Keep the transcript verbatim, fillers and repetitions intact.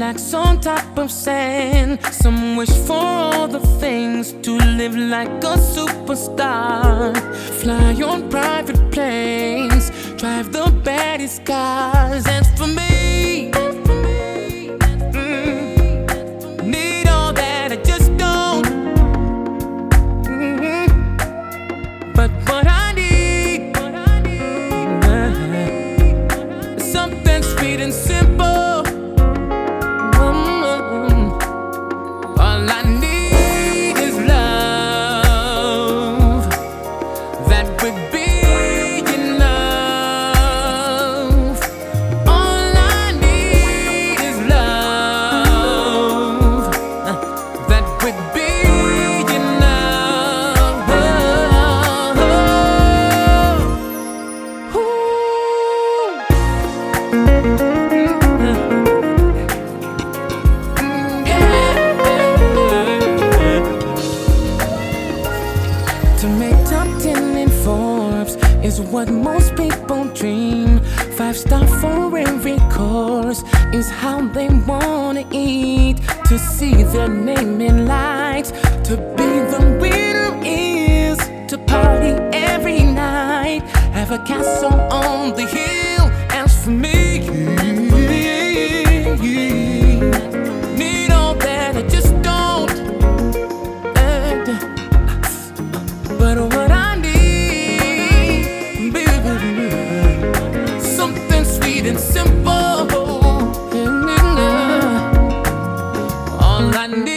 Racks on top of sand. Some wish for all the things, to live like a superstar, fly on private planes, drive the baddest cars. And for me, mm, need all that, I just don't. Mm-hmm. But what I need, uh, something sweet and simple. To make top ten in Forbes is what most people dream. Five star for every course is how they wanna eat. To see their name in lights, to be the winner is to party every night, have a castle on the hill. As for me, need all that, I just don't. And, but what I need, baby, something sweet and simple. And, uh, all I need.